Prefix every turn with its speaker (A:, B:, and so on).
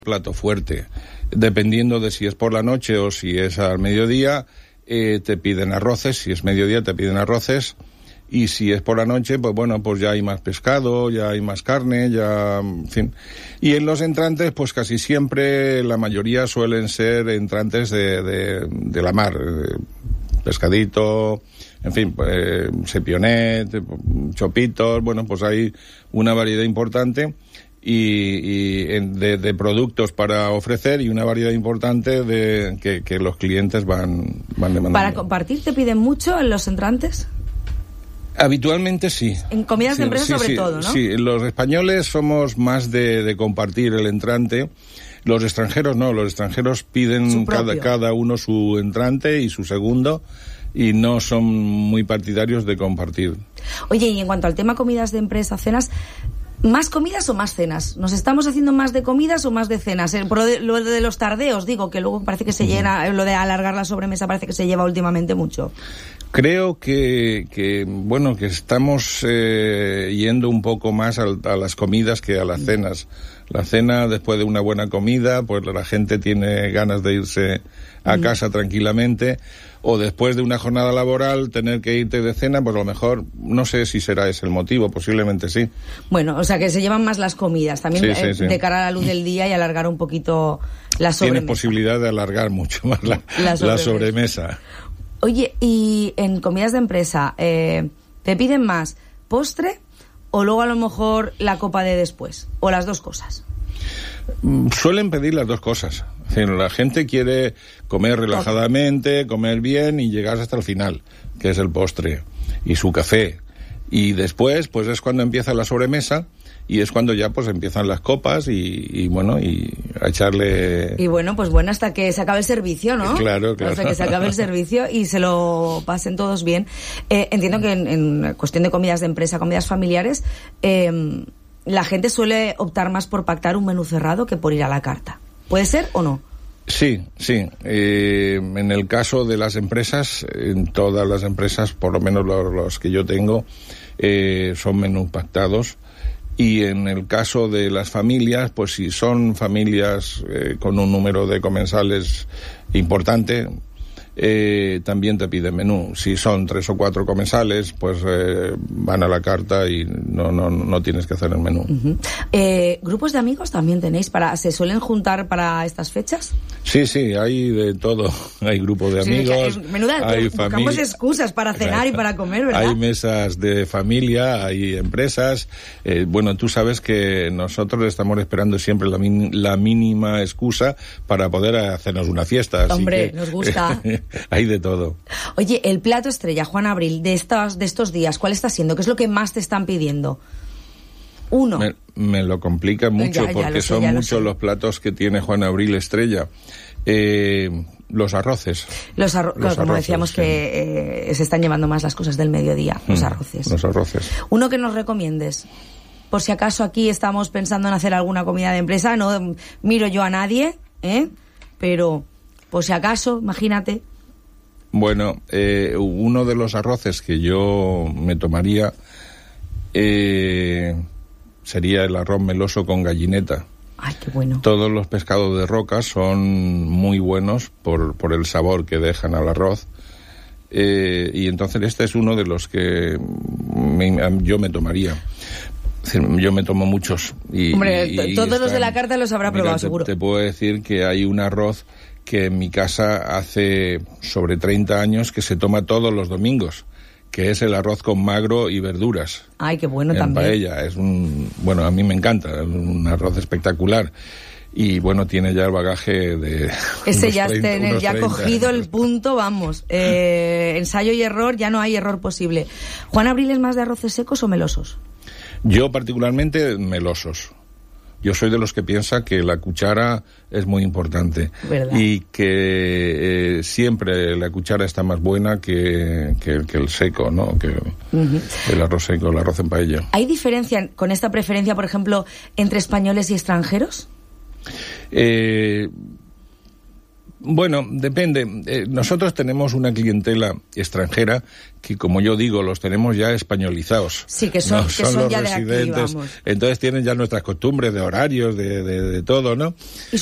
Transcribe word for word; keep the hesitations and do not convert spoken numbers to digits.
A: plato fuerte. Dependiendo de si es por la noche o si es al mediodía, eh, te piden arroces. Si es mediodía te piden arroces. Y si es por la noche, pues bueno, pues ya hay más pescado, ya hay más carne, ya, en fin. Y en los entrantes, pues casi siempre, la mayoría suelen ser entrantes de, de, de la mar. Eh, pescadito, en fin, eh, sepionet, chopitos, bueno, pues hay una variedad importante. Y, y de, de productos para ofrecer y una variedad importante de que, que los clientes van, van demandando.
B: ¿Para compartir te piden mucho en los entrantes?
A: Habitualmente sí.
B: En comidas
A: sí,
B: de empresa
A: sí,
B: sobre
A: sí,
B: todo, ¿no?
A: Sí, los españoles somos más de, de compartir el entrante. Los extranjeros no, los extranjeros piden cada, cada uno su entrante y su segundo y no son muy partidarios de compartir.
B: Oye, y en cuanto al tema comidas de empresa, cenas, ¿más comidas o más cenas? ¿Nos estamos haciendo más de comidas o más de cenas? Por lo de, lo de los tardeos, digo, que luego parece que se llena, lo de alargar la sobremesa parece que se lleva últimamente mucho.
A: Creo que, que bueno, que estamos eh, yendo un poco más a, a las comidas que a las cenas. La cena, después de una buena comida, pues la gente tiene ganas de irse a mm. casa tranquilamente. O después de una jornada laboral, tener que irte de cena, pues a lo mejor, no sé si será ese el motivo, posiblemente sí.
B: Bueno, o sea que se llevan más las comidas, también
A: sí,
B: eh,
A: sí, sí.
B: de cara a la luz del día y alargar un poquito la sobremesa.
A: Tienes posibilidad de alargar mucho más la, la, sobremesa. la sobremesa.
B: Oye, y en comidas de empresa, eh, ¿te piden más postre o luego a lo mejor la copa de después? ¿O las dos cosas?
A: Suelen pedir las dos cosas. Es decir, la gente quiere comer relajadamente, comer bien y llegar hasta el final, que es el postre y su café. Y después, pues es cuando empieza la sobremesa y es cuando ya pues empiezan las copas y, y bueno, y a echarle...
B: Y bueno, pues bueno, hasta que se acabe el servicio, ¿no?
A: Claro, claro.
B: Hasta que se acabe el servicio y se lo pasen todos bien. Eh, entiendo que en, en cuestión de comidas de empresa, comidas familiares, eh, la gente suele optar más por pactar un menú cerrado que por ir a la carta. ¿Puede ser o no?
A: Sí, sí. Eh, en el caso de las empresas, en todas las empresas, por lo menos los, los que yo tengo, eh, son menús pactados. Y en el caso de las familias, pues si son familias eh, con un número de comensales importante, eh, también te piden menú. Si son tres o cuatro comensales, pues eh, van a la carta y no no no tienes que hacer el menú.
B: Uh-huh. Eh, ¿Grupos de amigos también tenéis? para ¿Se suelen juntar para estas fechas?
A: Sí, sí, hay de todo. Hay grupos de amigos,
B: sí, menuda,
A: hay
B: buscamos excusas para cenar y para comer, ¿verdad?
A: Hay mesas de familia, hay empresas. Eh, bueno, tú sabes que nosotros estamos esperando siempre la, min- la mínima excusa para poder hacernos una fiesta. Así
B: Hombre,
A: que,
B: nos gusta.
A: Hay de todo.
B: Oye, el plato estrella, Juan Abril, de estos, de estos días, ¿cuál está siendo? ¿Qué es lo que más te están pidiendo? Uno.
A: Me, me lo complica mucho, ya, ya porque sé, son muchos los platos que tiene Juan Abril estrella. Eh, los arroces.
B: Los, arro-
A: los
B: como
A: arroces,
B: decíamos
A: sí.
B: que eh, se están llevando más las cosas del mediodía, los
A: mm,
B: arroces.
A: Los arroces.
B: Uno que nos recomiendes. Por si acaso aquí estamos pensando en hacer alguna comida de empresa, no miro yo a nadie, ¿eh? Pero por si acaso, imagínate.
A: Bueno, eh, uno de los arroces que yo me tomaría eh, sería el arroz meloso con gallineta.
B: Ay, qué bueno.
A: Todos los pescados de roca son muy buenos por, por el sabor que dejan al arroz. Eh, y entonces este es uno de los que me, yo me tomaría. Yo me tomo muchos. Y,
B: Hombre,
A: y, y
B: todos
A: están,
B: los de la carta los habrá
A: mira,
B: probado,
A: te,
B: seguro.
A: Te puedo decir que hay un arroz que en mi casa hace sobre treinta años que se toma todos los domingos, que es el arroz con magro y verduras.
B: Ay, qué bueno
A: en
B: también.
A: Paella. Es un, bueno, a mí me encanta, es un arroz espectacular. Y bueno, tiene ya el bagaje de...
B: Ese ya,
A: treinta,
B: tener, ya ha cogido
A: años.
B: El punto, vamos. Eh, ensayo y error, ya no hay error posible. ¿Juan Abril es más de arroces secos o melosos?
A: Yo particularmente melosos. Yo soy de los que piensa que la cuchara es muy importante.
B: ¿Verdad?
A: Y que eh, siempre la cuchara está más buena que, que, que el seco, ¿no? Que uh-huh. el arroz seco, el arroz en paella.
B: ¿Hay diferencia con esta preferencia, por ejemplo, entre españoles y extranjeros?
A: Eh, Bueno, depende. Eh, nosotros tenemos una clientela extranjera que, como yo digo, los tenemos ya españolizados.
B: Sí, que son,
A: no,
B: que
A: son,
B: son
A: los
B: ya
A: residentes.
B: De aquí, vamos.
A: Entonces tienen ya nuestras costumbres de horarios, de, de, de todo, ¿no?
B: Y